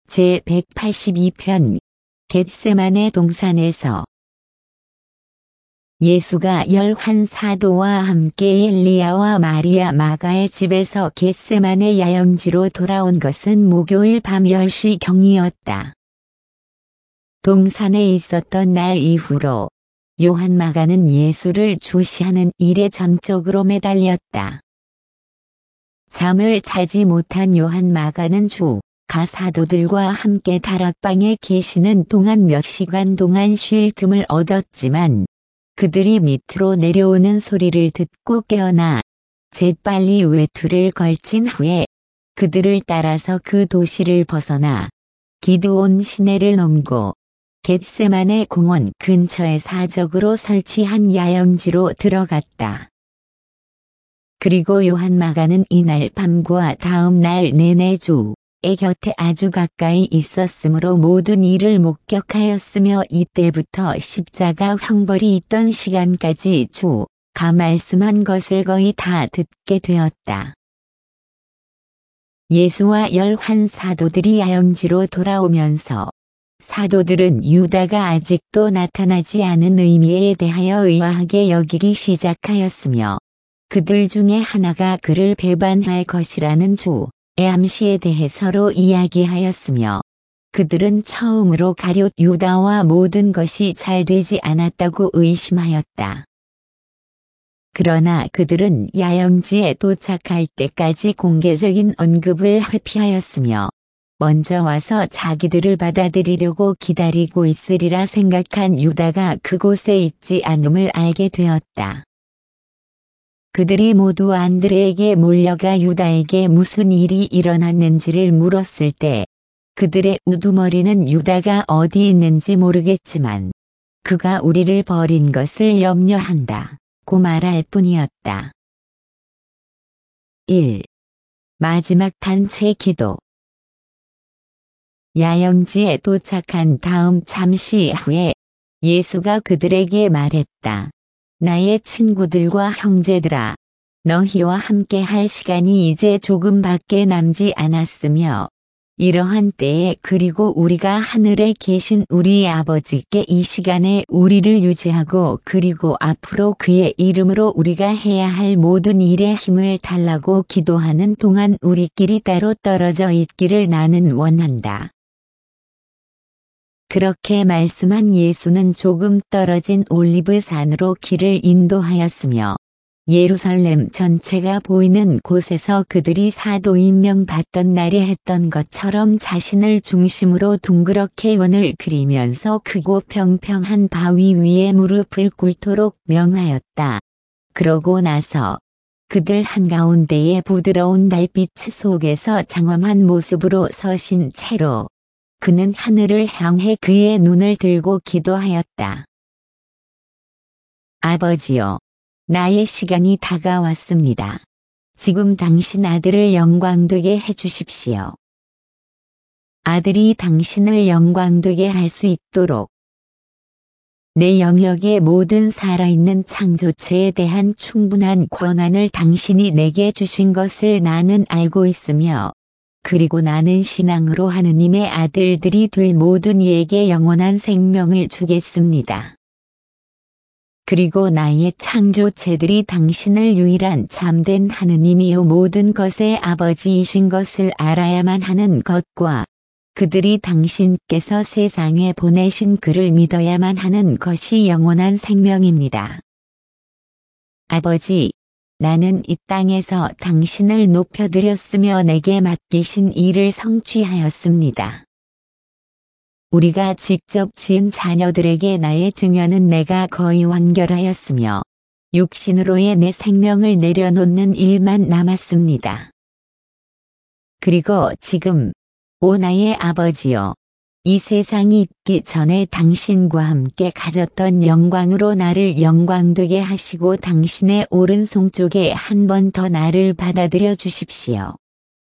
제182편 겟세마네 동산에서 예수가 열한 사도와 함께 엘리야와 마리아 마가의 집에서 겟세마네 야영지로 돌아온 것은 목요일 밤 10시경이었다. 동산에 있었던 날 이후로 요한 마가는 예수를 주시하는 일에 전적으로 매달렸다. 잠을 자지 못한 요한 마가는 주가 사도들과 함께 다락방에 계시는 동안 몇 시간 동안 쉴 틈을 얻었지만 그들이 밑으로 내려오는 소리를 듣고 깨어나 재빨리 외투를 걸친 후에 그들을 따라서 그 도시를 벗어나 기드온 시내를 넘고 겟세마네 공원 근처에 사적으로 설치한 야영지로 들어갔다. 그리고 요한 마가는 이날 밤과 다음 날 내내 주의 곁에 아주 가까이 있었으므로 모든 일을 목격하였으며 이때부터 십자가 형벌이 있던 시간까지 주가 말씀한 것을 거의 다 듣게 되었다. 예수와 열한 사도들이 야영지로 돌아오면서 사도들은 유다가 아직도 나타나지 않은 의미에 대하여 의아하게 여기기 시작하였으며 그들 중에 하나가 그를 배반할 것이라는 주의 암시에 대해 서로 이야기하였으며 그들은 처음으로 가룟 유다와 모든 것이 잘 되지 않았다고 의심하였다. 그러나 그들은 야영지에 도착할 때까지 공개적인 언급을 회피하였으며 먼저 와서 자기들을 받아들이려고 기다리고 있으리라 생각한 유다가 그곳에 있지 않음을 알게 되었다. 그들이 모두 안드레에게 몰려가 유다에게 무슨 일이 일어났는지를 물었을 때 그들의 우두머리는 유다가 어디 있는지 모르겠지만 그가 우리를 버린 것을 염려한다고 말할 뿐이었다. 1. 마지막 단체 기도. 야영지에 도착한 다음 잠시 후에 예수가 그들에게 말했다. 나의 친구들과 형제들아, 너희와 함께 할 시간이 이제 조금밖에 남지 않았으며 이러한 때에 그리고 우리가 하늘에 계신 우리 아버지께 이 시간에 우리를 유지하고 그리고 앞으로 그의 이름으로 우리가 해야 할 모든 일에 힘을 달라고 기도하는 동안 우리끼리 따로 떨어져 있기를 나는 원한다. 그렇게 말씀한 예수는 조금 떨어진 올리브산으로 길을 인도하였으며 예루살렘 전체가 보이는 곳에서 그들이 사도 임명받던 날에 했던 것처럼 자신을 중심으로 둥그렇게 원을 그리면서 크고 평평한 바위 위에 무릎을 꿇도록 명하였다. 그러고 나서 그들 한가운데에 부드러운 달빛 속에서 장엄한 모습으로 서신 채로 그는 하늘을 향해 그의 눈을 들고 기도하였다. 아버지여, 나의 시간이 다가왔습니다. 지금 당신 아들을 영광되게 해주십시오. 아들이 당신을 영광되게 할 수 있도록 내 영역의 모든 살아있는 창조체에 대한 충분한 권한을 당신이 내게 주신 것을 나는 알고 있으며 그리고 나는 신앙으로 하느님의 아들들이 될 모든 이에게 영원한 생명을 주겠습니다. 그리고 나의 창조체들이 당신을 유일한 참된 하느님이요 모든 것의 아버지이신 것을 알아야만 하는 것과 그들이 당신께서 세상에 보내신 그를 믿어야만 하는 것이 영원한 생명입니다. 아버지, 나는 이 땅에서 당신을 높여드렸으며 내게 맡기신 일을 성취하였습니다. 우리가 직접 지은 자녀들에게 나의 증언은 내가 거의 완결하였으며 육신으로의 내 생명을 내려놓는 일만 남았습니다. 그리고 지금 오 나의 아버지여, 이 세상이 있기 전에 당신과 함께 가졌던 영광으로 나를 영광되게 하시고 당신의 오른손 쪽에 한 번 더 나를 받아들여 주십시오.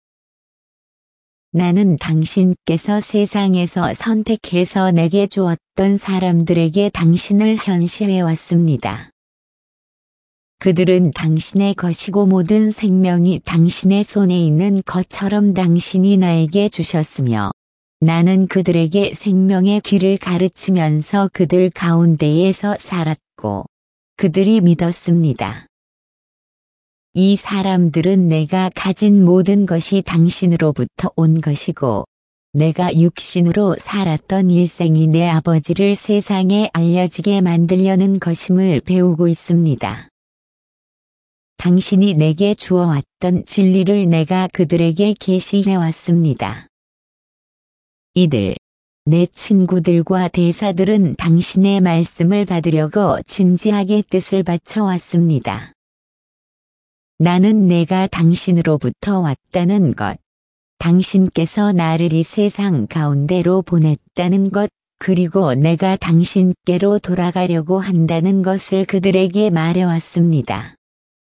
나는 당신께서 세상에서 선택해서 내게 주었던 사람들에게 당신을 현시해 왔습니다. 그들은 당신의 것이고 모든 생명이 당신의 손에 있는 것처럼 당신이 나에게 주셨으며 나는 그들에게 생명의 길을 가르치면서 그들 가운데에서 살았고 그들이 믿었습니다. 이 사람들은 내가 가진 모든 것이 당신으로부터 온 것이고 내가 육신으로 살았던 일생이 내 아버지를 세상에 알려지게 만들려는 것임을 배우고 있습니다. 당신이 내게 주어왔던 진리를 내가 그들에게 계시해왔습니다. 이들, 내 친구들과 대사들은 당신의 말씀을 받으려고 진지하게 뜻을 바쳐왔습니다. 나는 내가 당신으로부터 왔다는 것, 당신께서 나를 이 세상 가운데로 보냈다는 것, 그리고 내가 당신께로 돌아가려고 한다는 것을 그들에게 말해왔습니다.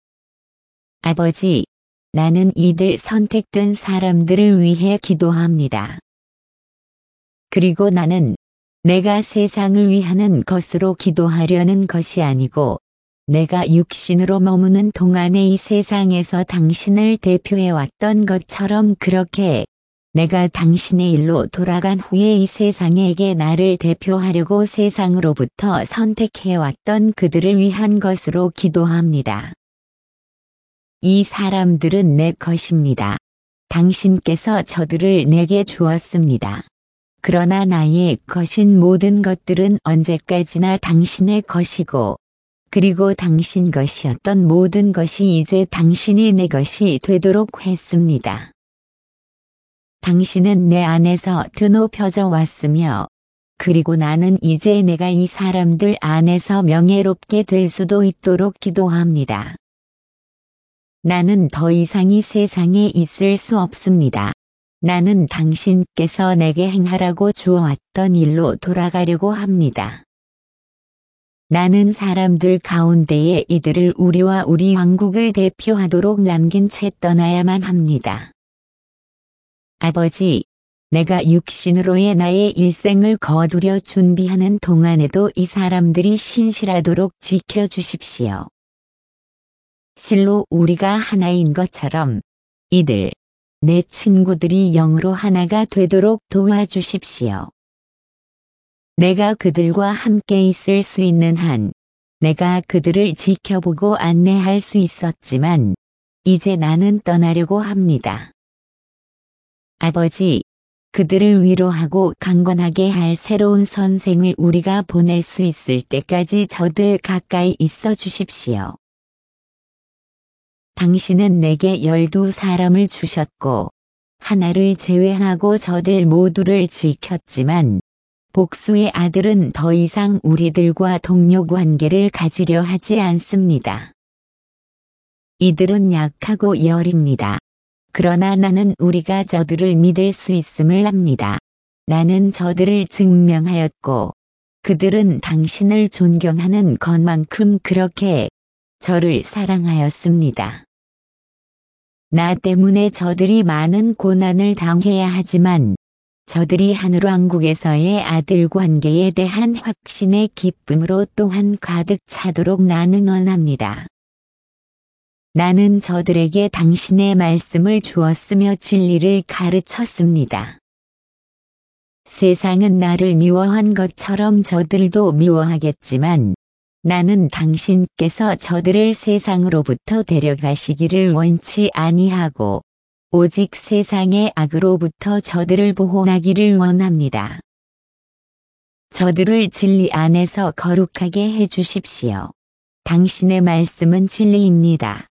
아버지, 나는 이들 선택된 사람들을 위해 기도합니다. 그리고 나는 내가 세상을 위하는 것으로 기도하려는 것이 아니고 내가 육신으로 머무는 동안에 이 세상에서 당신을 대표해왔던 것처럼 그렇게 내가 당신의 일로 돌아간 후에 이 세상에게 나를 대표하려고 세상으로부터 선택해왔던 그들을 위한 것으로 기도합니다. 이 사람들은 내 것입니다. 당신께서 저들을 내게 주었습니다. 그러나 나의 것인 모든 것들은 언제까지나 당신의 것이고 그리고 당신 것이었던 모든 것이 이제 당신이 내 것이 되도록 했습니다. 당신은 내 안에서 드높여져 왔으며 그리고 나는 이제 내가 이 사람들 안에서 명예롭게 될 수도 있도록 기도합니다. 나는 더 이상 이 세상에 있을 수 없습니다. 나는 당신께서 내게 행하라고 주어왔던 일로 돌아가려고 합니다. 나는 사람들 가운데에 이들을 우리와 우리 왕국을 대표하도록 남긴 채 떠나야만 합니다. 아버지, 내가 육신으로의 나의 일생을 거두려 준비하는 동안에도 이 사람들이 신실하도록 지켜주십시오. 실로 우리가 하나인 것처럼 이들, 내 친구들이 영으로 하나가 되도록 도와주십시오. 내가 그들과 함께 있을 수 있는 한, 내가 그들을 지켜보고 안내할 수 있었지만, 이제 나는 떠나려고 합니다. 아버지, 그들을 위로하고 강권하게 할 새로운 선생을 우리가 보낼 수 있을 때까지 저들 가까이 있어 주십시오. 당신은 내게 12사람을 주셨고, 하나를 제외하고 저들 모두를 지켰지만, 복수의 아들은 더 이상 우리들과 동료 관계를 가지려 하지 않습니다. 이들은 약하고 여립니다. 그러나 나는 우리가 저들을 믿을 수 있음을 압니다. 나는 저들을 증명하였고 그들은 당신을 존경하는 것만큼 그렇게 저를 사랑하였습니다. 나 때문에 저들이 많은 고난을 당해야 하지만 저들이 하늘왕국에서의 아들 관계에 대한 확신의 기쁨으로 또한 가득 차도록 나는 원합니다. 나는 저들에게 당신의 말씀을 주었으며 진리를 가르쳤습니다. 세상은 나를 미워한 것처럼 저들도 미워하겠지만 나는 당신께서 저들을 세상으로부터 데려가시기를 원치 아니하고 오직 세상의 악으로부터 저들을 보호하기를 원합니다. 저들을 진리 안에서 거룩하게 해주십시오. 당신의 말씀은 진리입니다.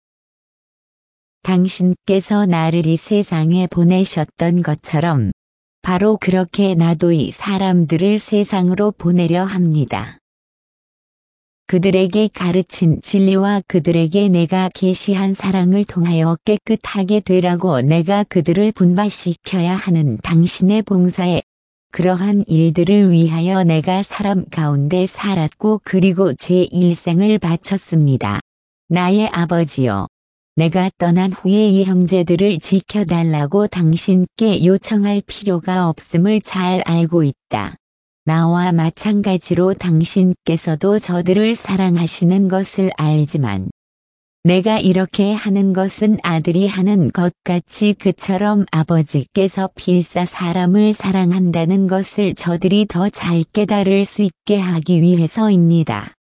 당신께서 나를 이 세상에 보내셨던 것처럼 바로 그렇게 나도 이 사람들을 세상으로 보내려 합니다. 그들에게 가르친 진리와 그들에게 내가 계시한 사랑을 통하여 깨끗하게 되라고 내가 그들을 분발시켜야 하는 당신의 봉사에 그러한 일들을 위하여 내가 사람 가운데 살았고 그리고 제 일생을 바쳤습니다. 나의 아버지여, 내가 떠난 후에 이 형제들을 지켜달라고 당신께 요청할 필요가 없음을 잘 알고 있다. 나와 마찬가지로 당신께서도 저들을 사랑하시는 것을 알지만 내가 이렇게 하는 것은 아들이 하는 것 같이 그처럼 아버지께서 필사 사람을 사랑한다는 것을 저들이 더 잘 깨달을 수 있게 하기 위해서입니다.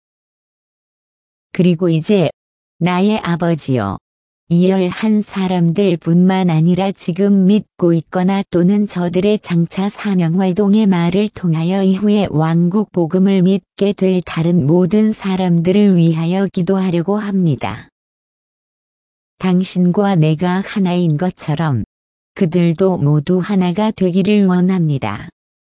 그리고 이제 나의 아버지여, 이 11사람들 뿐만 아니라 지금 믿고 있거나 또는 저들의 장차 사명활동의 말을 통하여 이후에 왕국 복음을 믿게 될 다른 모든 사람들을 위하여 기도하려고 합니다. 당신과 내가 하나인 것처럼 그들도 모두 하나가 되기를 원합니다.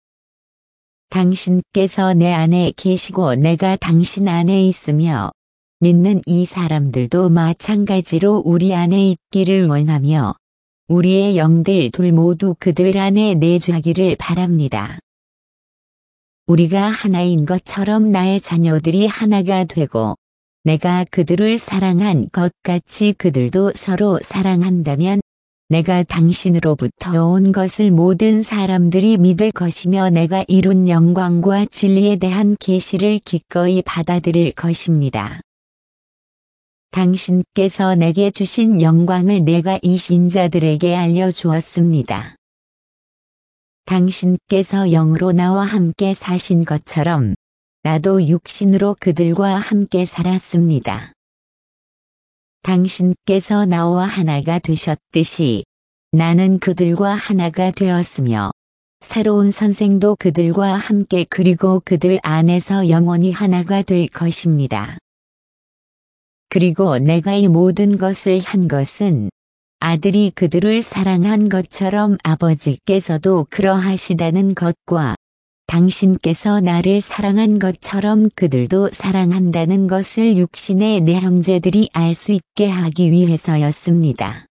당신께서 내 안에 계시고 내가 당신 안에 있으며 믿는 이 사람들도 마찬가지로 우리 안에 있기를 원하며 우리의 영들 둘 모두 그들 안에 내주하기를 바랍니다. 우리가 하나인 것처럼 나의 자녀들이 하나가 되고 내가 그들을 사랑한 것 같이 그들도 서로 사랑한다면 내가 당신으로부터 온 것을 모든 사람들이 믿을 것이며 내가 이룬 영광과 진리에 대한 계시를 기꺼이 받아들일 것입니다. 당신께서 내게 주신 영광을 내가 이 신자들에게 알려주었습니다. 당신께서 영으로 나와 함께 사신 것처럼 나도 육신으로 그들과 함께 살았습니다. 당신께서 나와 하나가 되셨듯이 나는 그들과 하나가 되었으며 새로운 선생도 그들과 함께 그리고 그들 안에서 영원히 하나가 될 것입니다. 그리고 내가 이 모든 것을 한 것은 아들이 그들을 사랑한 것처럼 아버지께서도 그러하시다는 것과 당신께서 나를 사랑한 것처럼 그들도 사랑한다는 것을 육신의 내 형제들이 알 수 있게 하기 위해서였습니다.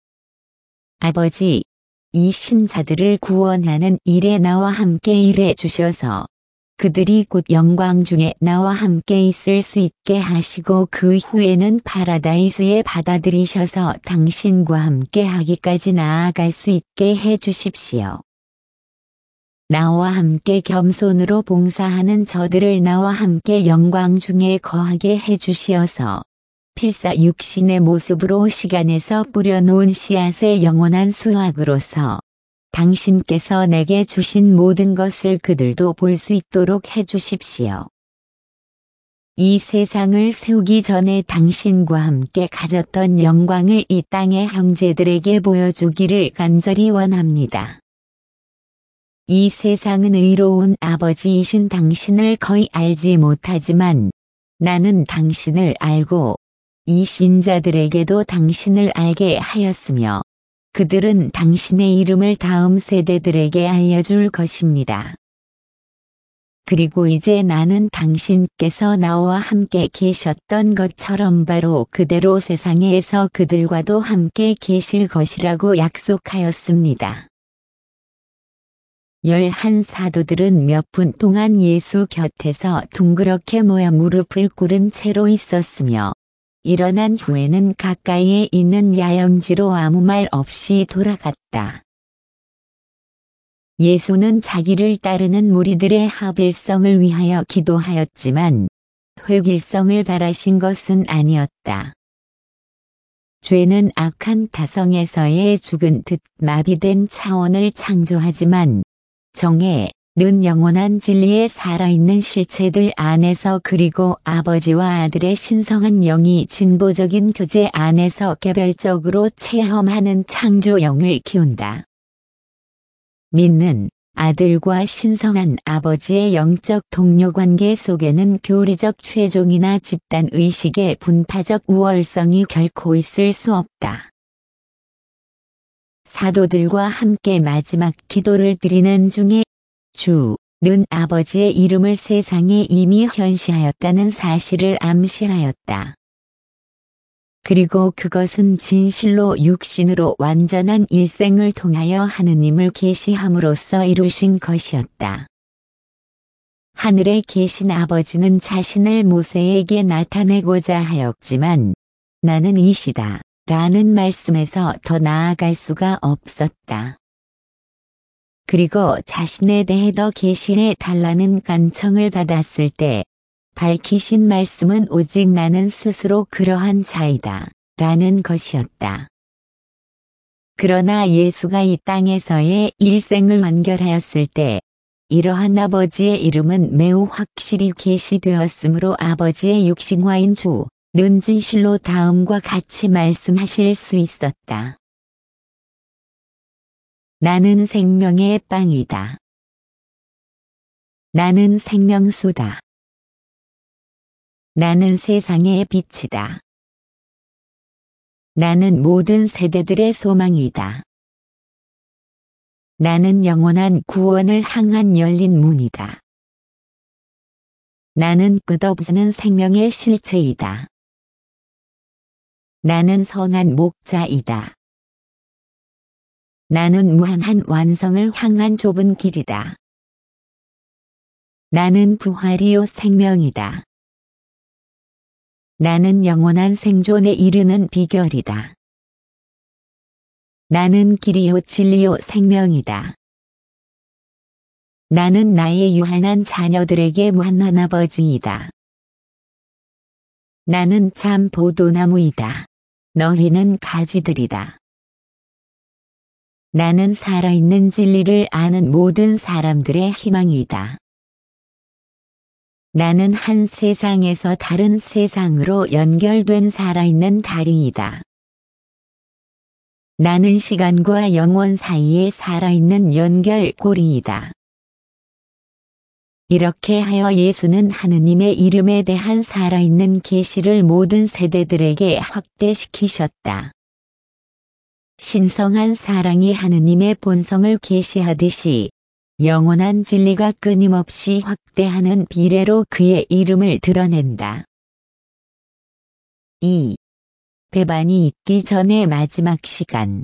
아버지, 이 신자들을 구원하는 일에 나와 함께 일해 주셔서 그들이 곧 영광 중에 나와 함께 있을 수 있게 하시고 그 후에는 파라다이스에 받아들이셔서 당신과 함께 하기까지 나아갈 수 있게 해 주십시오. 나와 함께 겸손으로 봉사하는 저들을 나와 함께 영광 중에 거하게 해 주시어서 필사 육신의 모습으로 시간에서 뿌려놓은 씨앗의 영원한 수확으로서 당신께서 내게 주신 모든 것을 그들도 볼 수 있도록 해 주십시오. 이 세상을 세우기 전에 당신과 함께 가졌던 영광을 이 땅의 형제들에게 보여주기를 간절히 원합니다. 이 세상은 의로운 아버지이신 당신을 거의 알지 못하지만 나는 당신을 알고 이 신자들에게도 당신을 알게 하였으며 그들은 당신의 이름을 다음 세대들에게 알려줄 것입니다. 그리고 이제 나는 당신께서 나와 함께 계셨던 것처럼 바로 그대로 세상에서 그들과도 함께 계실 것이라고 약속하였습니다. 11사도들은 몇 분 동안 예수 곁에서 둥그렇게 모여 무릎을 꿇은 채로 있었으며 일어난 후에는 가까이에 있는 야영지로 아무 말 없이 돌아갔다. 예수는 자기를 따르는 무리들의 합일성을 위하여 기도하였지만 획일성을 바라신 것은 아니었다. 죄는 악한 타성에서의 죽은 듯 마비된 차원을 창조하지만 정의는 영원한 진리에 살아있는 실체들 안에서 그리고 아버지와 아들의 신성한 영이 진보적인 교제 안에서 개별적으로 체험하는 창조영을 키운다. 믿는 아들과 신성한 아버지의 영적 동료관계 속에는 교리적 최종이나 집단의식의 분파적 우월성이 결코 있을 수 없다. 사도들과 함께 마지막 기도를 드리는 중에 주는 아버지의 이름을 세상에 이미 현시하였다는 사실을 암시하였다. 그리고 그것은 진실로 육신으로 완전한 일생을 통하여 하느님을 계시함으로써 이루신 것이었다. 하늘에 계신 아버지는 자신을 모세에게 나타내고자 하였지만 나는 이시다 라는 말씀에서 더 나아갈 수가 없었다. 그리고 자신에 대해 더 계시해 달라는 간청을 받았을 때 밝히신 말씀은 오직 나는 스스로 그러한 자이다 라는 것이었다. 그러나 예수가 이 땅에서의 일생을 완결하였을 때 이러한 아버지의 이름은 매우 확실히 계시되었으므로 아버지의 육신화인 주는 진실로 다음과 같이 말씀하실 수 있었다. 나는 생명의 빵이다. 나는 생명수다. 나는 세상의 빛이다. 나는 모든 세대들의 소망이다. 나는 영원한 구원을 향한 열린 문이다. 나는 끝없는 생명의 실체이다. 나는 선한 목자이다. 나는 무한한 완성을 향한 좁은 길이다. 나는 부활이요 생명이다. 나는 영원한 생존에 이르는 비결이다. 나는 길이요 진리요 생명이다. 나는 나의 유한한 자녀들에게 무한한 아버지이다. 나는 참 포도나무이다. 너희는 가지들이다. 나는 살아있는 진리를 아는 모든 사람들의 희망이다. 나는 한 세상에서 다른 세상으로 연결된 살아있는 다리이다. 나는 시간과 영원 사이에 살아있는 연결고리이다. 이렇게 하여 예수는 하느님의 이름에 대한 살아있는 계시를 모든 세대들에게 확대시키셨다. 신성한 사랑이 하느님의 본성을 계시하듯이 영원한 진리가 끊임없이 확대하는 비례로 그의 이름을 드러낸다. 2. 배반이 있기 전의 마지막 시간.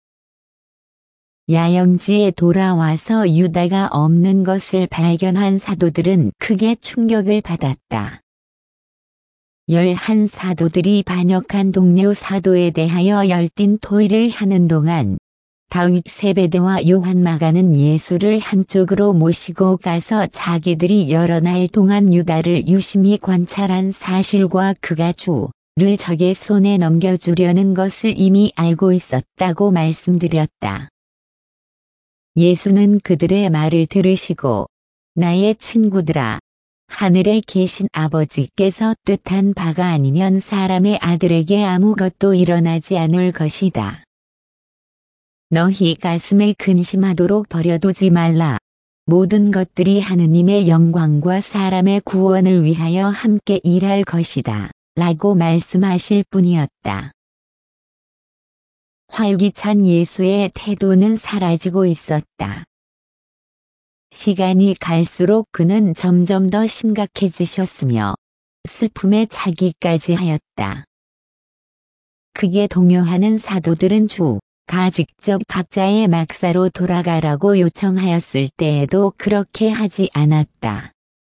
야영지에 돌아와서 유다가 없는 것을 발견한 사도들은 크게 충격을 받았다. 11 사도들이 반역한 동료 사도에 대하여 열띤 토의를 하는 동안 다윗 세베대와 요한 마가는 예수를 한쪽으로 모시고 가서 자기들이 여러 날 동안 유다를 유심히 관찰한 사실과 그가 주를 적의 손에 넘겨주려는 것을 이미 알고 있었다고 말씀드렸다. 예수는 그들의 말을 들으시고 나의 친구들아, 하늘에 계신 아버지께서 뜻한 바가 아니면 사람의 아들에게 아무것도 일어나지 않을 것이다. 너희 가슴에 근심하도록 버려두지 말라. 모든 것들이 하느님의 영광과 사람의 구원을 위하여 함께 일할 것이다. 라고 말씀하실 뿐이었다. 활기찬 예수의 태도는 사라지고 있었다. 시간이 갈수록 그는 점점 더 심각해지셨으며 슬픔에 차기까지 하였다. 그게 동요하는 사도들은 주가 직접 각자의 막사로 돌아가라고 요청하였을 때에도 그렇게 하지 않았다.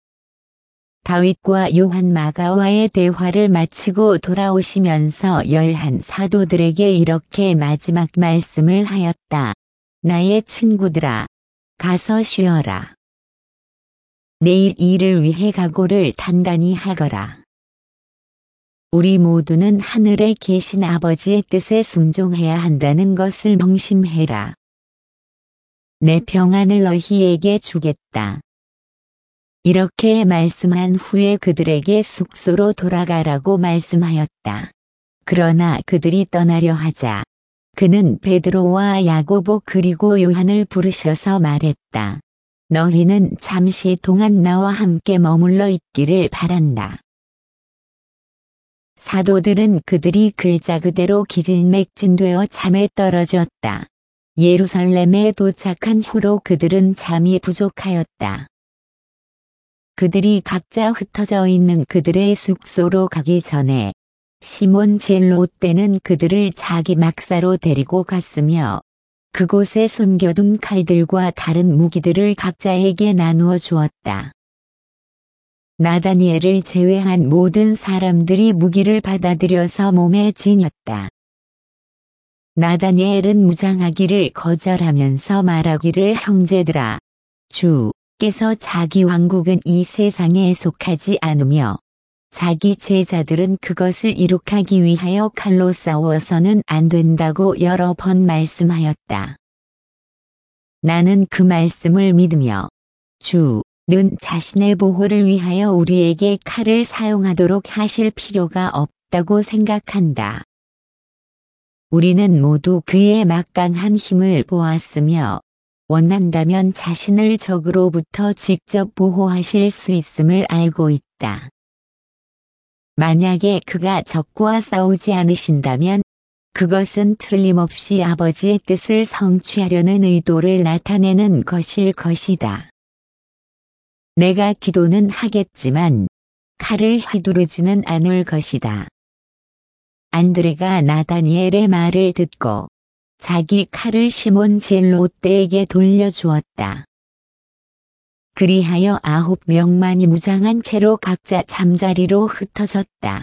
다윗과 요한 마가와의 대화를 마치고 돌아오시면서 11 사도들에게 이렇게 마지막 말씀을 하였다. 나의 친구들아, 가서 쉬어라. 내일 일을 위해 각오를 단단히 하거라. 우리 모두는 하늘에 계신 아버지의 뜻에 순종해야 한다는 것을 명심해라. 내 평안을 너희에게 주겠다. 이렇게 말씀한 후에 그들에게 숙소로 돌아가라고 말씀하였다. 그러나 그들이 떠나려 하자 그는 베드로와 야고보 그리고 요한을 부르셔서 말했다. 너희는 잠시 동안 나와 함께 머물러 있기를 바란다. 사도들은 그들이 글자 그대로 기진맥진되어 잠에 떨어졌다. 예루살렘에 도착한 후로 그들은 잠이 부족하였다. 그들이 각자 흩어져 있는 그들의 숙소로 가기 전에 시몬 젤롯대는 그들을 자기 막사로 데리고 갔으며 그곳에 숨겨둔 칼들과 다른 무기들을 각자에게 나누어 주었다. 나다니엘을 제외한 모든 사람들이 무기를 받아들여서 몸에 지녔다. 나다니엘은 무장하기를 거절하면서 말하기를 형제들아, 주 주께서 자기 왕국은 이 세상에 속하지 않으며 자기 제자들은 그것을 이룩하기 위하여 칼로 싸워서는 안 된다고 여러 번 말씀하였다. 나는 그 말씀을 믿으며 주는 자신의 보호를 위하여 우리에게 칼을 사용하도록 하실 필요가 없다고 생각한다. 우리는 모두 그의 막강한 힘을 보았으며 원한다면 자신을 적으로부터 직접 보호하실 수 있음을 알고 있다. 만약에 그가 적과 싸우지 않으신다면 그것은 틀림없이 아버지의 뜻을 성취하려는 의도를 나타내는 것일 것이다. 내가 기도는 하겠지만 칼을 휘두르지는 않을 것이다. 안드레가 나다니엘의 말을 듣고 자기 칼을 시몬 젤롯대에게 돌려주었다. 그리하여 9명만이 무장한 채로 각자 잠자리로 흩어졌다.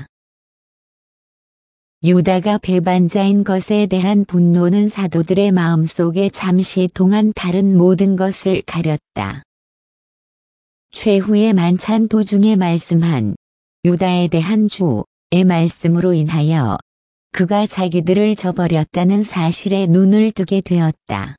유다가 배반자인 것에 대한 분노는 사도들의 마음속에 잠시 동안 다른 모든 것을 가렸다. 최후의 만찬 도중에 말씀한 유다에 대한 주의 말씀으로 인하여 그가 자기들을 저버렸다는 사실에 눈을 뜨게 되었다.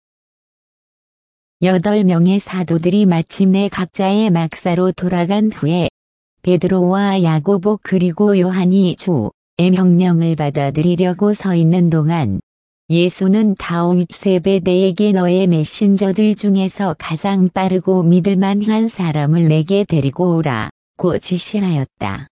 8명의 사도들이 마침내 각자의 막사로 돌아간 후에 베드로와 야고보 그리고 요한이 주의 명령을 받아들이려고 서 있는 동안 예수는 다윗 세베대에게 너의 메신저들 중에서 가장 빠르고 믿을 만한 사람을 내게 데리고 오라고 지시하였다.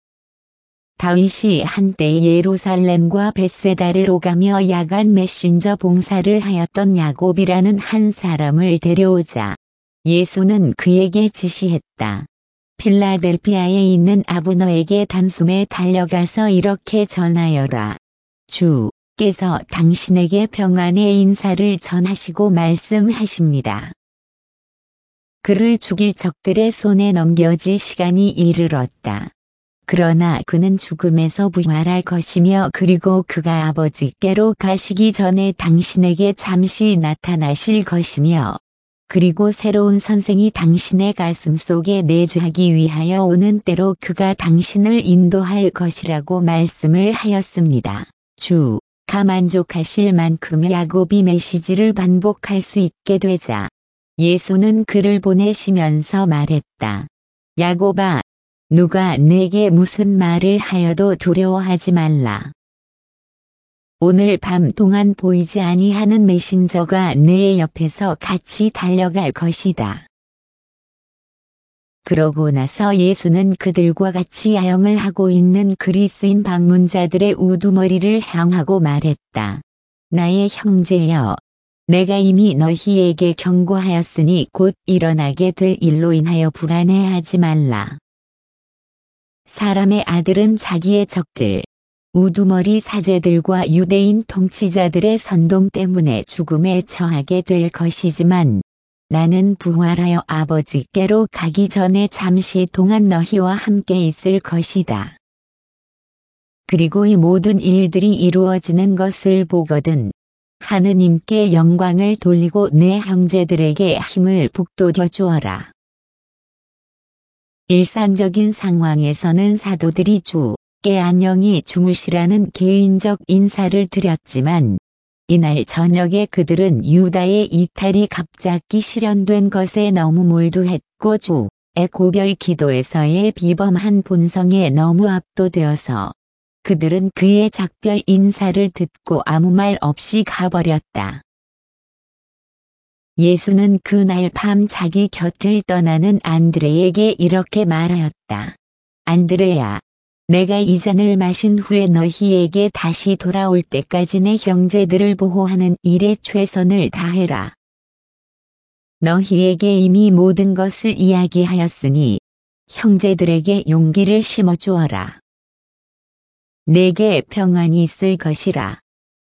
다윗이 한때 예루살렘과 벳세다를 오가며 야간 메신저 봉사를 하였던 야곱이라는 한 사람을 데려오자 예수는 그에게 지시했다. 필라델피아에 있는 아브너에게 단숨에 달려가서 이렇게 전하여라. 주께서 당신에게 평안의 인사를 전하시고 말씀하십니다. 그를 죽일 적들의 손에 넘겨질 시간이 이르렀다. 그러나 그는 죽음에서 부활할 것이며 그리고 그가 아버지께로 가시기 전에 당신에게 잠시 나타나실 것이며 그리고 새로운 선생이 당신의 가슴 속에 내주하기 위하여 오는 때로 그가 당신을 인도할 것이라고 말씀을 하였습니다. 주가 만족하실 만큼 야곱이 메시지를 반복할 수 있게 되자 예수는 그를 보내시면서 말했다. 야곱아, 누가 내게 무슨 말을 하여도 두려워하지 말라. 오늘 밤 동안 보이지 아니하는 메신저가 내 옆에서 같이 달려갈 것이다. 그러고 나서 예수는 그들과 같이 야영을 하고 있는 그리스인 방문자들의 우두머리를 향하고 말했다. 나의 형제여, 내가 이미 너희에게 경고하였으니 곧 일어나게 될 일로 인하여 불안해하지 말라. 사람의 아들은 자기의 적들, 우두머리 사제들과 유대인 통치자들의 선동 때문에 죽음에 처하게 될 것이지만 나는 부활하여 아버지께로 가기 전에 잠시 동안 너희와 함께 있을 것이다. 그리고 이 모든 일들이 이루어지는 것을 보거든 하느님께 영광을 돌리고 내 형제들에게 힘을 북돋워 주어라. 일상적인 상황에서는 사도들이 주께 안녕히 주무시라는 개인적 인사를 드렸지만 이날 저녁에 그들은 유다의 이탈이 갑자기 실현된 것에 너무 몰두했고 주의 고별 기도에서의 비범한 본성에 너무 압도되어서 그들은 그의 작별 인사를 듣고 아무 말 없이 가버렸다. 예수는 그날 밤 자기 곁을 떠나는 안드레에게 이렇게 말하였다. 안드레야, 내가 이 잔을 마신 후에 너희에게 다시 돌아올 때까지 내 형제들을 보호하는 일에 최선을 다해라. 너희에게 이미 모든 것을 이야기하였으니 형제들에게 용기를 심어주어라. 내게 평안이 있을 것이라.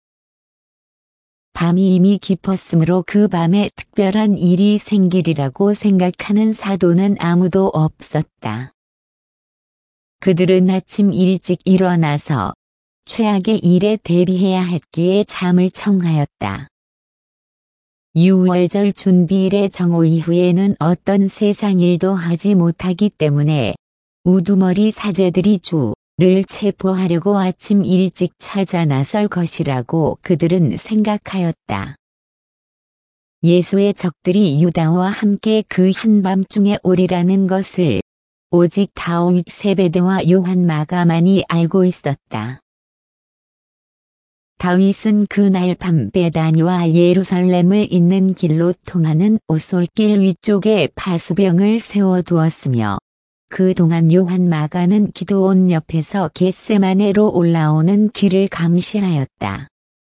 밤이 이미 깊었으므로 그 밤에 특별한 일이 생기리라고 생각하는 사도는 아무도 없었다. 그들은 아침 일찍 일어나서 최악의 일에 대비해야 했기에 잠을 청하였다. 유월절 준비일의 정오 이후에는 어떤 세상 일도 하지 못하기 때문에 우두머리 사제들이 주를 체포하려고 아침 일찍 찾아 나설 것이라고 그들은 생각하였다. 예수의 적들이 유다와 함께 그 한밤중에 오리라는 것을 오직 다윗 세베대와 요한 마가만이 알고 있었다. 다윗은 그날 밤 베다니와 예루살렘을 잇는 길로 통하는 오솔길 위쪽에 파수병을 세워두었으며 그동안 요한 마가는 기드온 옆에서 겟세마네로 올라오는 길을 감시하였다.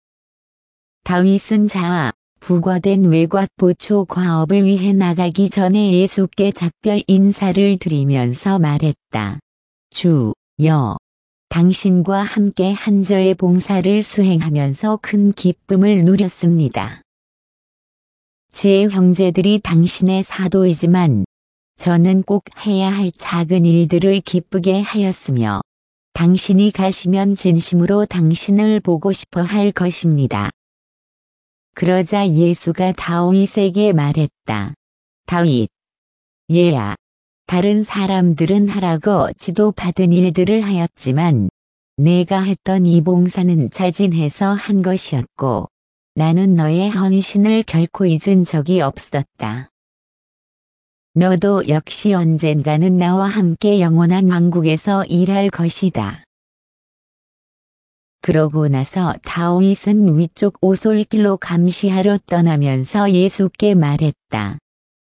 다윗은 자아 부과된 외곽 보초 과업을 위해 나가기 전에 예수께 작별 인사를 드리면서 말했다. 주여, 당신과 함께 한저의 봉사를 수행하면서 큰 기쁨을 누렸습니다. 제 형제들이 당신의 사도이지만 저는 꼭 해야 할 작은 일들을 기쁘게 하였으며 당신이 가시면 진심으로 당신을 보고 싶어 할 것입니다. 그러자 예수가 다윗에게 말했다. 다윗, 얘야, 다른 사람들은 하라고 지도받은 일들을 하였지만 내가 했던 이 봉사는 자진해서 한 것이었고 나는 너의 헌신을 결코 잊은 적이 없었다. 너도 역시 언젠가는 나와 함께 영원한 왕국에서 일할 것이다. 그러고 나서 다윗은 위쪽 오솔길로 감시하러 떠나면서 예수께 말했다.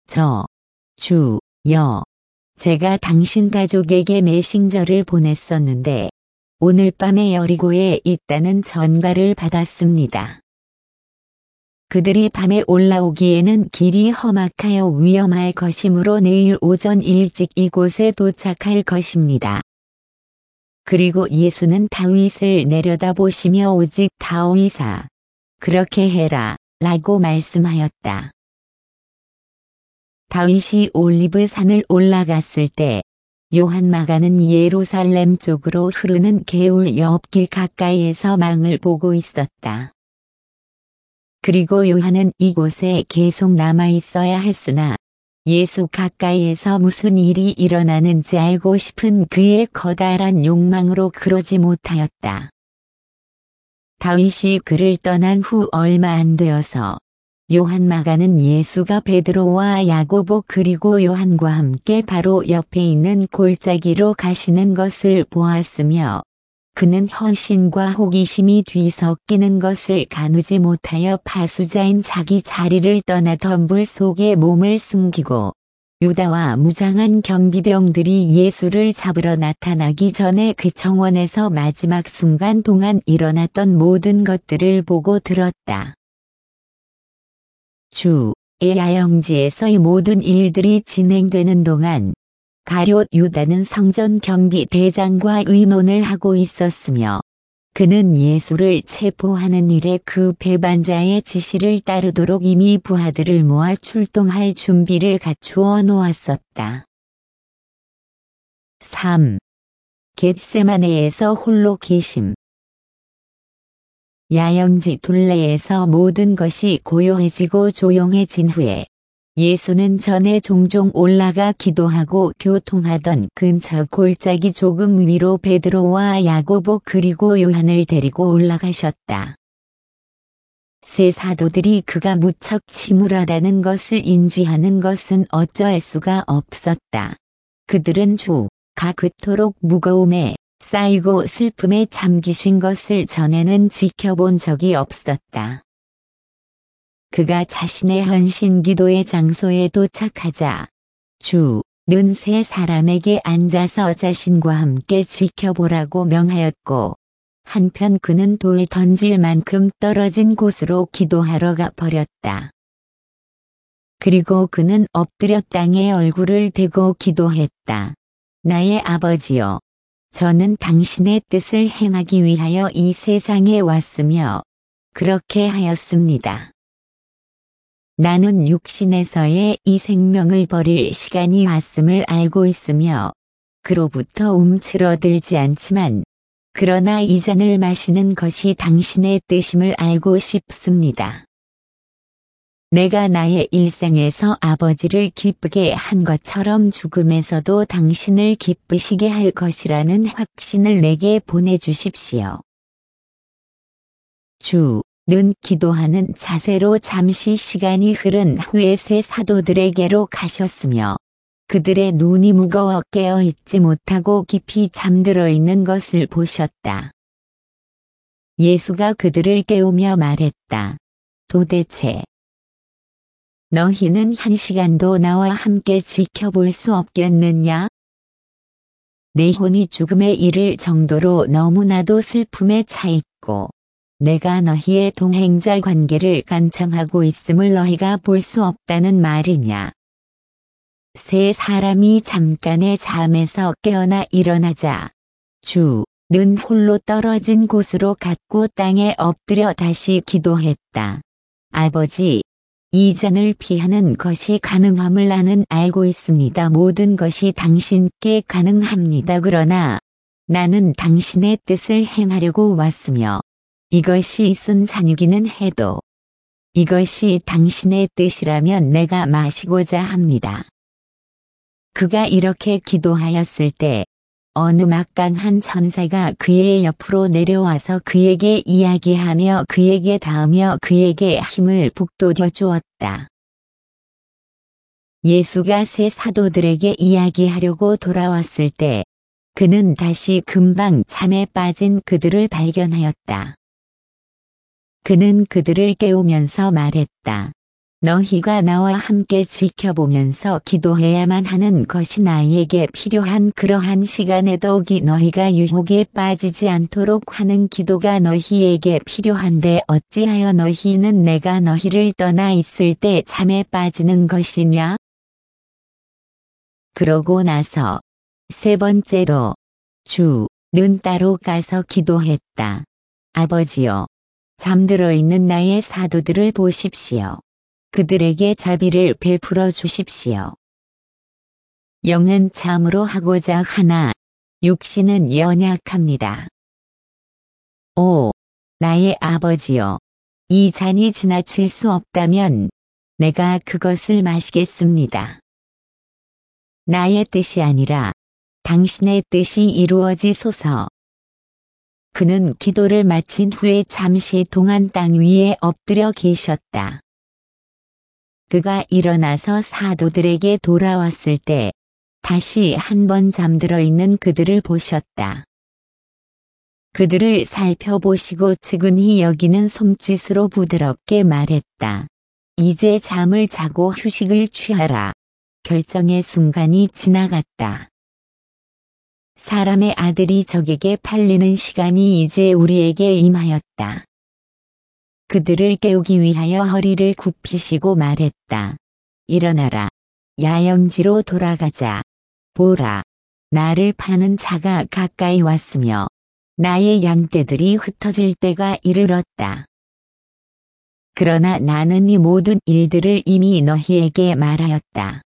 주여, 제가 당신 가족에게 메신저를 보냈었는데 오늘 밤에 여리고에 있다는 전가를 받았습니다. 그들이 밤에 올라오기에는 길이 험악하여 위험할 것이므로 내일 오전 일찍 이곳에 도착할 것입니다. 그리고 예수는 다윗을 내려다보시며 오직 다윗아, 그렇게 해라, 라고 말씀하였다. 다윗이 올리브산을 올라갔을 때 요한 마가는 예루살렘 쪽으로 흐르는 개울 옆길 가까이에서 망을 보고 있었다. 그리고 요한은 이곳에 계속 남아 있어야 했으나 예수 가까이에서 무슨 일이 일어나는지 알고 싶은 그의 커다란 욕망으로 그러지 못하였다. 다윗이 그를 떠난 후 얼마 안 되어서 요한 마가는 예수가 베드로와 야고보 그리고 요한과 함께 바로 옆에 있는 골짜기로 가시는 것을 보았으며 그는 헌신과 호기심이 뒤섞이는 것을 가누지 못하여 파수자인 자기 자리를 떠나 덤불 속에 몸을 숨기고 유다와 무장한 경비병들이 예수를 잡으러 나타나기 전에 그 정원에서 마지막 순간 동안 일어났던 모든 것들을 보고 들었다. 주의 야영지에서 이 모든 일들이 진행되는 동안 가룟 유다는 성전 경비 대장과 의논을 하고 있었으며 그는 예수를 체포하는 일에 그 배반자의 지시를 따르도록 이미 부하들을 모아 출동할 준비를 갖추어 놓았었다. 3. 겟세마네에서 홀로 계심. 야영지 둘레에서 모든 것이 고요해지고 조용해진 후에 예수는 전에 종종 올라가 기도하고 교통하던 근처 골짜기 조금 위로 베드로와 야고보 그리고 요한을 데리고 올라가셨다. 세 사도들이 그가 무척 침울하다는 것을 인지하는 것은 어쩔 수가 없었다. 그들은 주가 그토록 무거움에 쌓이고 슬픔에 잠기신 것을 전에는 지켜본 적이 없었다. 그가 자신의 헌신 기도의 장소에 도착하자 주는 세 사람에게 앉아서 자신과 함께 지켜보라고 명하였고 한편 그는 돌 던질 만큼 떨어진 곳으로 기도하러 가버렸다. 그리고 그는 엎드려 땅에 얼굴을 대고 기도했다. 나의 아버지여, 저는 당신의 뜻을 행하기 위하여 이 세상에 왔으며 그렇게 하였습니다. 나는 육신에서의 이 생명을 버릴 시간이 왔음을 알고 있으며 그로부터 움츠러들지 않지만 그러나 이 잔을 마시는 것이 당신의 뜻임을 알고 싶습니다. 내가 나의 일생에서 아버지를 기쁘게 한 것처럼 죽음에서도 당신을 기쁘시게 할 것이라는 확신을 내게 보내주십시오. 주는 기도하는 자세로 잠시 시간이 흐른 후에 세 사도들에게로 가셨으며 그들의 눈이 무거워 깨어있지 못하고 깊이 잠들어 있는 것을 보셨다. 예수가 그들을 깨우며 말했다. 도대체 너희는 한 시간도 나와 함께 지켜볼 수 없겠느냐? 내 혼이 죽음에 이를 정도로 너무나도 슬픔에 차 있고 내가 너희의 동행자 관계를 간청하고 있음을 너희가 볼 수 없다는 말이냐? 세 사람이 잠깐의 잠에서 깨어나 일어나자 주는 홀로 떨어진 곳으로 갔고 땅에 엎드려 다시 기도했다. 아버지, 이 잔을 피하는 것이 가능함을 나는 알고 있습니다. 모든 것이 당신께 가능합니다. 그러나 나는 당신의 뜻을 행하려고 왔으며 이것이 쓴 잔이기는 해도 이것이 당신의 뜻이라면 내가 마시고자 합니다. 그가 이렇게 기도하였을 때 어느 막강한 천사가 그의 옆으로 내려와서 그에게 이야기하며 그에게 닿으며 그에게 힘을 북돋워 주었다. 예수가 세 사도들에게 이야기하려고 돌아왔을 때 그는 다시 금방 잠에 빠진 그들을 발견하였다. 그는 그들을 깨우면서 말했다. 너희가 나와 함께 지켜보면서 기도해야만 하는 것이 나에게 필요한 그러한 시간에 더욱이 너희가 유혹에 빠지지 않도록 하는 기도가 너희에게 필요한데 어찌하여 너희는 내가 너희를 떠나 있을 때 잠에 빠지는 것이냐? 그러고 나서 세 번째로 주는 따로 가서 기도했다. 아버지여, 잠들어 있는 나의 사도들을 보십시오. 그들에게 자비를 베풀어 주십시오. 영은 잠으로 하고자 하나 육신은 연약합니다. 오, 나의 아버지여, 이 잔이 지나칠 수 없다면 내가 그것을 마시겠습니다. 나의 뜻이 아니라 당신의 뜻이 이루어지소서. 그는 기도를 마친 후에 잠시 동안 땅 위에 엎드려 계셨다. 그가 일어나서 사도들에게 돌아왔을 때 다시 한번 잠들어 있는 그들을 보셨다. 그들을 살펴보시고 측은히 여기는 손짓으로 부드럽게 말했다. 이제 잠을 자고 휴식을 취하라. 결정의 순간이 지나갔다. 사람의 아들이 적에게 팔리는 시간이 이제 우리에게 임하였다. 그들을 깨우기 위하여 허리를 굽히시고 말했다. 일어나라. 야영지로 돌아가자. 보라. 나를 파는 자가 가까이 왔으며 나의 양떼들이 흩어질 때가 이르렀다. 그러나 나는 이 모든 일들을 이미 너희에게 말하였다.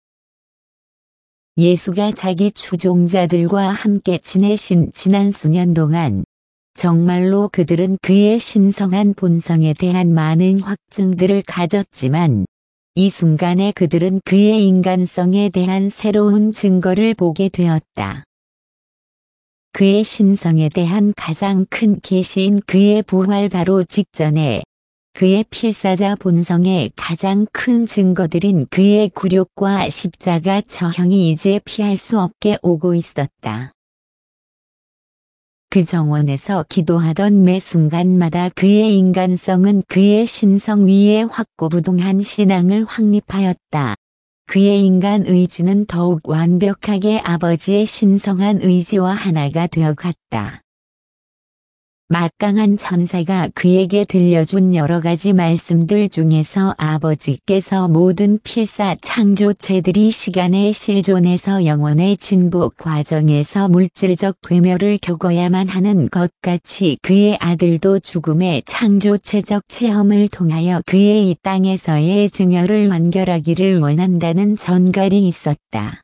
예수가 자기 추종자들과 함께 지내신 지난 수년 동안 정말로 그들은 그의 신성한 본성에 대한 많은 확증들을 가졌지만 이 순간에 그들은 그의 인간성에 대한 새로운 증거를 보게 되었다. 그의 신성에 대한 가장 큰 계시인 그의 부활 바로 직전에 그의 필사자 본성의 가장 큰 증거들인 그의 굴욕과 십자가 처형이 이제 피할 수 없게 오고 있었다. 그 정원에서 기도하던 매 순간마다 그의 인간성은 그의 신성 위에 확고부동한 신앙을 확립하였다. 그의 인간 의지는 더욱 완벽하게 아버지의 신성한 의지와 하나가 되어갔다. 막강한 천사가 그에게 들려준 여러 가지 말씀들 중에서 아버지께서 모든 필사 창조체들이 시간의 실존에서 영혼의 진복 과정에서 물질적 괴멸을 겪어야만 하는 것 같이 그의 아들도 죽음의 창조체적 체험을 통하여 그의 이 땅에서의 증여를 완결하기를 원한다는 전갈이 있었다.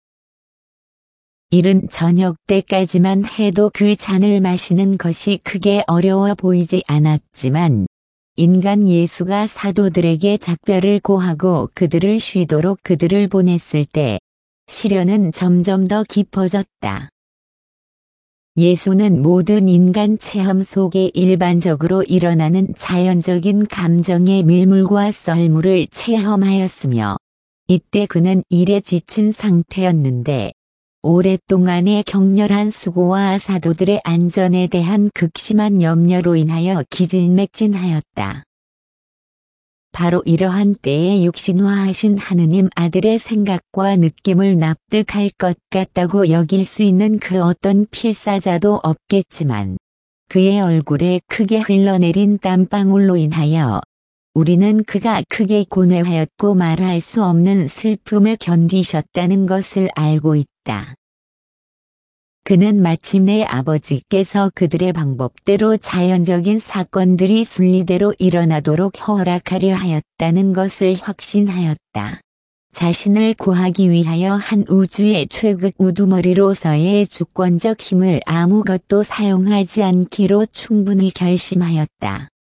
이른 저녁 때까지만 해도 그 잔을 마시는 것이 크게 어려워 보이지 않았지만 인간 예수가 사도들에게 작별을 고하고 그들을 쉬도록 그들을 보냈을 때 시련은 점점 더 깊어졌다. 예수는 모든 인간 체험 속에 일반적으로 일어나는 자연적인 감정의 밀물과 썰물을 체험하였으며 이때 그는 일에 지친 상태였는데 오랫동안의 격렬한 수고와 사도들의 안전에 대한 극심한 염려로 인하여 기진맥진하였다. 바로 이러한 때에 육신화하신 하느님 아들의 생각과 느낌을 납득할 것 같다고 여길 수 있는 그 어떤 필사자도 없겠지만 그의 얼굴에 크게 흘러내린 땀방울로 인하여 우리는 그가 크게 고뇌하였고 말할 수 없는 슬픔을 견디셨다는 것을 알고 있다. 그는 마침내 아버지께서 그들의 방법대로 자연적인 사건들이 순리대로 일어나도록 허락하려 하였다는 것을 확신하였다. 자신을 구하기 위하여 한 우주의 최극 우두머리로서의 주권적 힘을 아무것도 사용하지 않기로 충분히 결심하였다.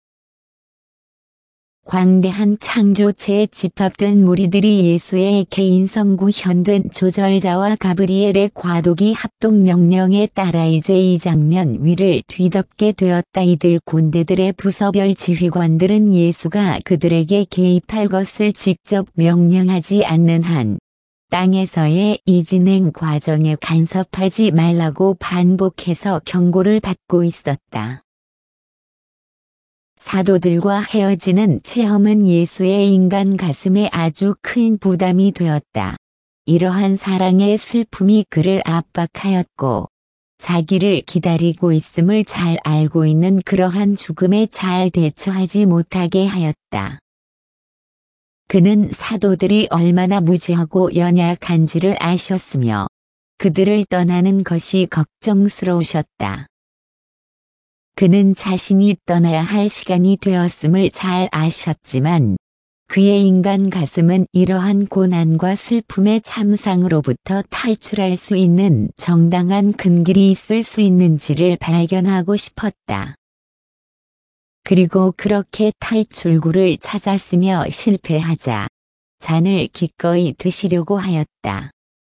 광대한 창조체에 집합된 무리들이 예수의 개인성 구현된 조절자와 가브리엘의 과도기 합동 명령에 따라 이제 이 장면 위를 뒤덮게 되었다. 이들 군대들의 부서별 지휘관들은 예수가 그들에게 개입할 것을 직접 명령하지 않는 한 땅에서의 이 진행 과정에 간섭하지 말라고 반복해서 경고를 받고 있었다. 사도들과 헤어지는 체험은 예수의 인간 가슴에 아주 큰 부담이 되었다. 이러한 사랑의 슬픔이 그를 압박하였고 자기를 기다리고 있음을 잘 알고 있는 그러한 죽음에 잘 대처하지 못하게 하였다. 그는 사도들이 얼마나 무지하고 연약한지를 아셨으며 그들을 떠나는 것이 걱정스러우셨다. 그는 자신이 떠나야 할 시간이 되었음을 잘 아셨지만 그의 인간 가슴은 이러한 고난과 슬픔의 참상으로부터 탈출할 수 있는 정당한 근길이 있을 수 있는지를 발견하고 싶었다. 그리고 그렇게 탈출구를 찾았으며 실패하자 잔을 기꺼이 드시려고 하였다.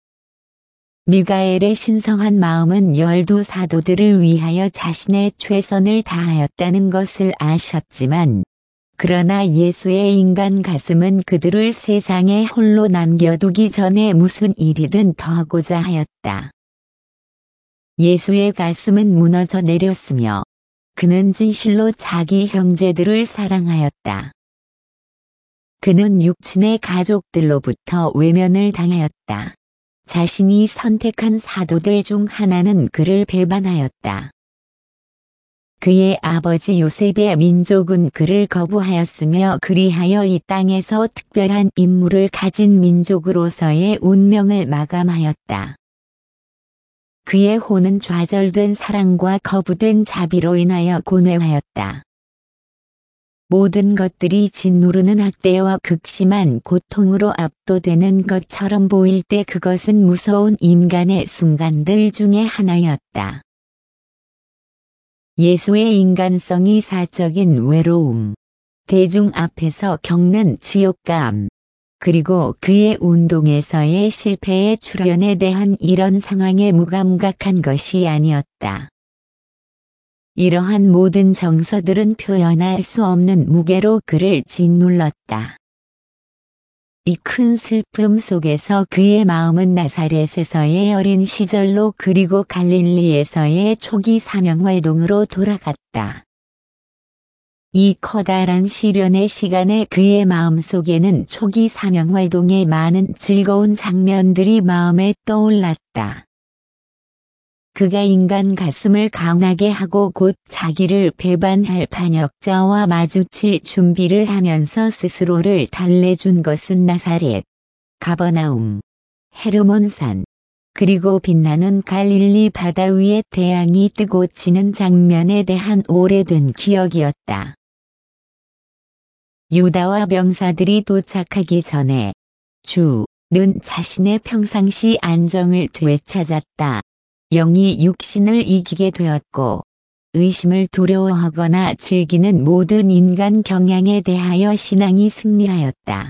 미가엘의 신성한 마음은 12사도들을 위하여 자신의 최선을 다하였다는 것을 아셨지만 그러나 예수의 인간 가슴은 그들을 세상에 홀로 남겨두기 전에 무슨 일이든 더하고자 하였다. 예수의 가슴은 무너져 내렸으며 그는 진실로 자기 형제들을 사랑하였다. 그는 육친의 가족들로부터 외면을 당하였다. 자신이 선택한 사도들 중 하나는 그를 배반하였다. 그의 아버지 요셉의 민족은 그를 거부하였으며 그리하여 이 땅에서 특별한 임무를 가진 민족으로서의 운명을 마감하였다. 그의 혼은 좌절된 사랑과 거부된 자비로 인하여 고뇌하였다. 모든 것들이 짓누르는 학대와 극심한 고통으로 압도되는 것처럼 보일 때 그것은 무서운 인간의 순간들 중에 하나였다. 예수의 인간성이 사적인 외로움, 대중 앞에서 겪는 지옥감, 그리고 그의 운동에서의 실패의 출현에 대한 이런 상황에 무감각한 것이 아니었다. 이러한 모든 정서들은 표현할 수 없는 무게로 그를 짓눌렀다. 이 큰 슬픔 속에서 그의 마음은 나사렛에서의 어린 시절로 그리고 갈릴리에서의 초기 사명활동으로 돌아갔다. 이 커다란 시련의 시간에 그의 마음속에는 초기 사명활동의 많은 즐거운 장면들이 마음에 떠올랐다. 그가 인간 가슴을 강하게 하고 곧 자기를 배반할 반역자와 마주칠 준비를 하면서 스스로를 달래준 것은 나사렛, 가버나움, 헤르몬산, 그리고 빛나는 갈릴리 바다 위에 태양이 뜨고 지는 장면에 대한 오래된 기억이었다. 유다와 병사들이 도착하기 전에 주는 자신의 평상시 안정을 되찾았다. 영이 육신을 이기게 되었고 의심을 두려워하거나 즐기는 모든 인간 경향에 대하여 신앙이 승리하였다.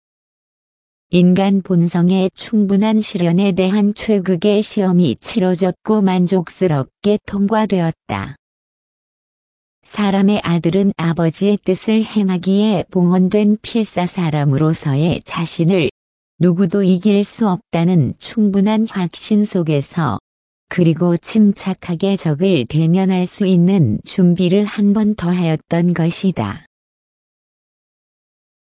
인간 본성의 충분한 실현에 대한 최극의 시험이 치러졌고 만족스럽게 통과되었다. 사람의 아들은 아버지의 뜻을 행하기에 봉헌된 필사 사람으로서의 자신을 누구도 이길 수 없다는 충분한 확신 속에서 그리고 침착하게 적을 대면할 수 있는 준비를 한 번 더 하였던 것이다.